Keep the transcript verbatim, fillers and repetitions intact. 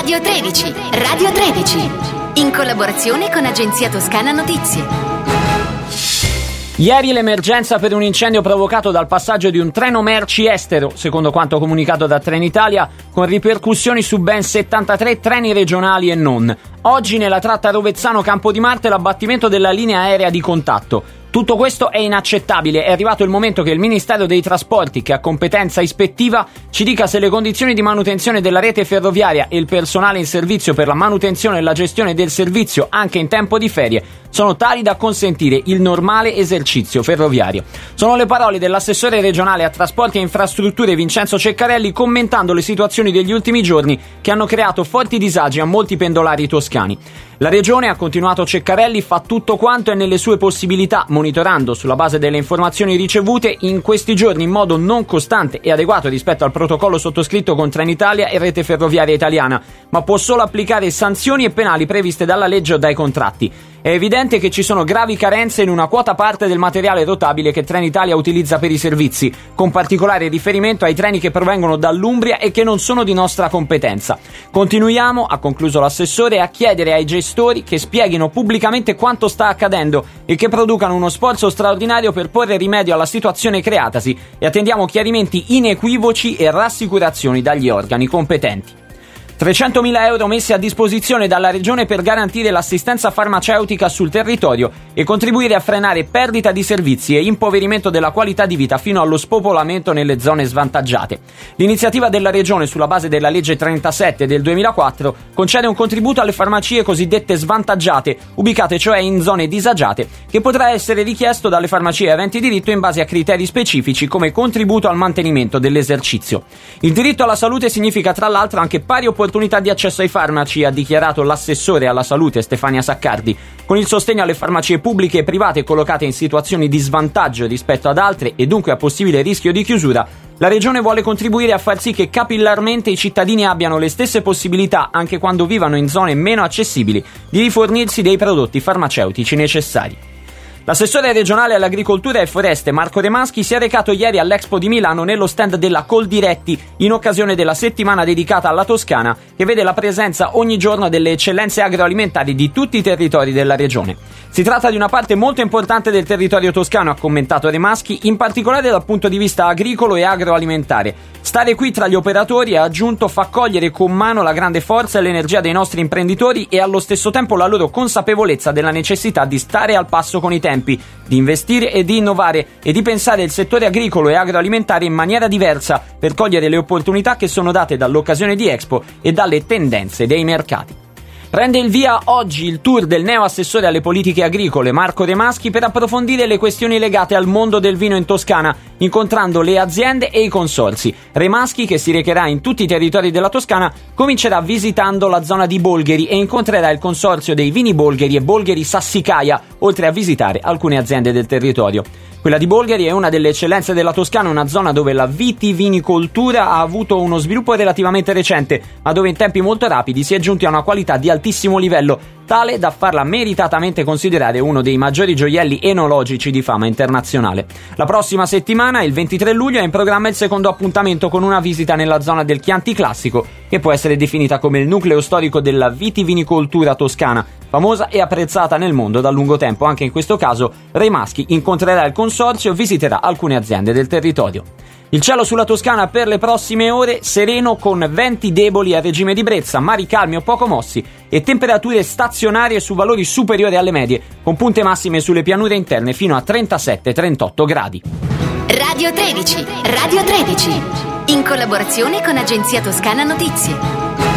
Radio tredici, Radio tredici, in collaborazione con Agenzia Toscana Notizie. Ieri l'emergenza per un incendio provocato dal passaggio di un treno merci estero, secondo quanto comunicato da Trenitalia, con ripercussioni su ben settantatré treni regionali e non. Oggi nella tratta Rovezzano-Campodimarte l'abbattimento della linea aerea di contatto. Tutto questo è inaccettabile, è arrivato il momento che il Ministero dei Trasporti, che ha competenza ispettiva, ci dica se le condizioni di manutenzione della rete ferroviaria e il personale in servizio per la manutenzione e la gestione del servizio anche in tempo di ferie sono tali da consentire il normale esercizio ferroviario. Sono le parole dell'assessore regionale a trasporti e infrastrutture Vincenzo Ceccarelli commentando le situazioni degli ultimi giorni che hanno creato forti disagi a molti pendolari toscani. La Regione, ha continuato Ceccarelli, fa tutto quanto è nelle sue possibilità, monitorando sulla base delle informazioni ricevute in questi giorni in modo non costante e adeguato rispetto al protocollo sottoscritto con Trenitalia e Rete Ferroviaria Italiana, ma può solo applicare sanzioni e penali previste dalla legge o dai contratti. È evidente che ci sono gravi carenze in una quota parte del materiale rotabile che Trenitalia utilizza per i servizi, con particolare riferimento ai treni che provengono dall'Umbria e che non sono di nostra competenza. Continuiamo, ha concluso l'assessore, a chiedere ai gestori che spieghino pubblicamente quanto sta accadendo e che producano uno sforzo straordinario per porre rimedio alla situazione creatasi, e attendiamo chiarimenti inequivoci e rassicurazioni dagli organi competenti. trecentomila euro messi a disposizione dalla Regione per garantire l'assistenza farmaceutica sul territorio e contribuire a frenare perdita di servizi e impoverimento della qualità di vita fino allo spopolamento nelle zone svantaggiate. L'iniziativa della Regione, sulla base della legge trentasette del duemilaquattro, concede un contributo alle farmacie cosiddette svantaggiate, ubicate cioè in zone disagiate, che potrà essere richiesto dalle farmacie aventi diritto in base a criteri specifici come contributo al mantenimento dell'esercizio. Il diritto alla salute significa tra l'altro anche pari opportunità opportunità di accesso ai farmaci, ha dichiarato l'assessore alla salute Stefania Saccardi. Con il sostegno alle farmacie pubbliche e private collocate in situazioni di svantaggio rispetto ad altre e dunque a possibile rischio di chiusura, la Regione vuole contribuire a far sì che capillarmente i cittadini abbiano le stesse possibilità, anche quando vivano in zone meno accessibili, di rifornirsi dei prodotti farmaceutici necessari. L'assessore regionale all'agricoltura e foreste Marco Remaschi si è recato ieri all'Expo di Milano nello stand della Coldiretti in occasione della settimana dedicata alla Toscana, che vede la presenza ogni giorno delle eccellenze agroalimentari di tutti i territori della regione. Si tratta di una parte molto importante del territorio toscano, ha commentato Remaschi, in particolare dal punto di vista agricolo e agroalimentare. Stare qui tra gli operatori, ha aggiunto, fa cogliere con mano la grande forza e l'energia dei nostri imprenditori e allo stesso tempo la loro consapevolezza della necessità di stare al passo con i tempi, di investire e di innovare e di pensare il settore agricolo e agroalimentare in maniera diversa per cogliere le opportunità che sono date dall'occasione di Expo e dalle tendenze dei mercati. Prende il via oggi il tour del neo assessore alle politiche agricole Marco Remaschi per approfondire le questioni legate al mondo del vino in Toscana, incontrando le aziende e i consorzi. Remaschi, che si recherà in tutti i territori della Toscana, comincerà visitando la zona di Bolgheri e incontrerà il consorzio dei vini Bolgheri e Bolgheri Sassicaia, oltre a visitare alcune aziende del territorio. Quella di Bolgheri è una delle eccellenze della Toscana, una zona dove la vitivinicoltura ha avuto uno sviluppo relativamente recente, ma dove in tempi molto rapidi si è giunti a una qualità di altissimo livello, tale da farla meritatamente considerare uno dei maggiori gioielli enologici di fama internazionale. La prossima settimana, il ventitré luglio, è in programma il secondo appuntamento con una visita nella zona del Chianti Classico, che può essere definita come il nucleo storico della vitivinicoltura toscana, famosa e apprezzata nel mondo da lungo tempo. Anche in questo caso Remaschi incontrerà il consorzio e visiterà alcune aziende del territorio. Il cielo sulla Toscana per le prossime ore sereno, con venti deboli a regime di brezza, mari calmi o poco mossi e temperature stazionarie su valori superiori alle medie, con punte massime sulle pianure interne fino a trentasette trentotto gradi. Radio tredici, Radio tredici, in collaborazione con Agenzia Toscana Notizie.